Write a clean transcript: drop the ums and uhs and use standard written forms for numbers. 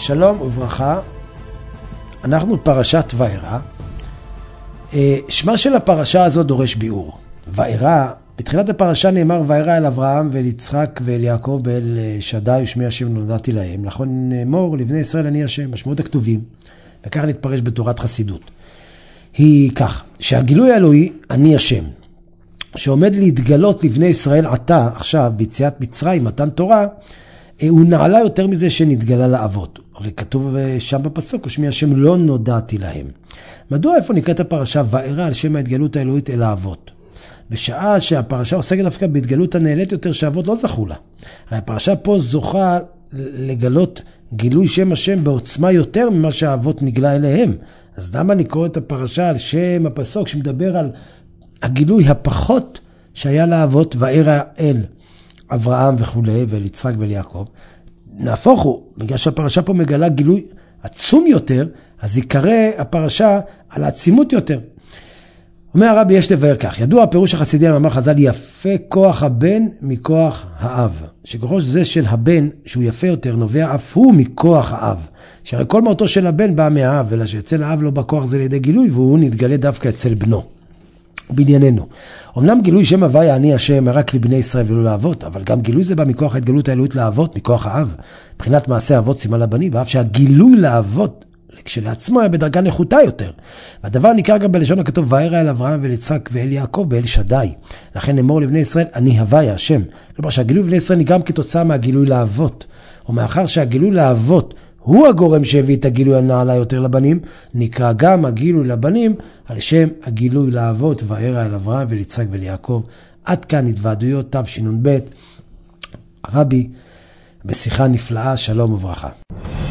שלום וברכה, אנחנו פרשת וארא. שמה של הפרשה הזאת דורש ביאור. וארא, בתחילת הפרשה נאמר וארא אל אברהם ואל יצחק ואל יעקב ואל שדי ושמי השם נודעתי להם. נכון נאמור לבני ישראל אני השם, משמעות הכתובים, וכך נתפרש בתורת חסידות. היא כך, שהגילוי האלוהי אני השם, שעומד להתגלות לבני ישראל עתה, עכשיו, ביציאת מצרים, מתן תורה, הוא נעלה יותר מזה שנתגלה לאבות. הרי כתוב שם בפסוק, ושמי השם לא נודעתי להם. מדוע איפה נקראת הפרשה וארא על שם ההתגלות האלוהית אל האבות? בשעה שהפרשה עוסקת דווקא בהתגלות הנעלית יותר שהאבות לא זכו לה. הרי הפרשה פה זוכה לגלות גילוי שם השם בעוצמה יותר ממה שהאבות נגלה אליהם. אז למה לקרוא את הפרשה על שם הפסוק שמדבר על הגילוי הפחות שהיה לאבות וארא אל אברהם וכו' ואל יצחק ואל יעקב? נהפוך הוא, בגלל שהפרשה פה מגלה גילוי עצום יותר, אז יקרא הפרשה על העצימות יותר. אומר הרבי יש לבאר כך, ידוע הפירוש החסידי על מאמר חז"ל, יפה כוח הבן מכוח האב. שכוחו זה של הבן, שהוא יפה יותר, נובע אף הוא מכוח האב. שהרי כל מהותו של הבן בא מהאב, אלא שאצל האב לא בכוח זה לידי גילוי, והוא נתגלה דווקא אצל בנו. בענייננו. אמנם גילוי שם הוויה אני השם רק לבני ישראל ולא לאבות, אבל גם גילוי זה בא מכוח ההתגלות האלוהית לאבות, מכוח האב. מבחינת מעשה אבות סימן לבנים, ואף שהגילוי לאבות כשלעצמו היה בדרגה נחותה יותר. והדבר ניכר גם בלשון הכתוב וארא אל אברהם ואל יצחק ואל יעקב ואל שדי. לכן נאמר לבני ישראל אני הוויה השם. כלומר שהגילוי לבני ישראל נגרם כתוצאה מהגילוי לאבות. ומאחר שהגילוי לאבות הוא הגורם שהביא את הגילוי הנעלה יותר לבנים, נקרא גם הגילוי לבנים על שם הגילוי לאבות וארא אל אברהם ואל יצחק ואל יעקב. עד כאן התוועדויות תשנ"ב. הרבי בשיחה נפלאה, שלום וברכה.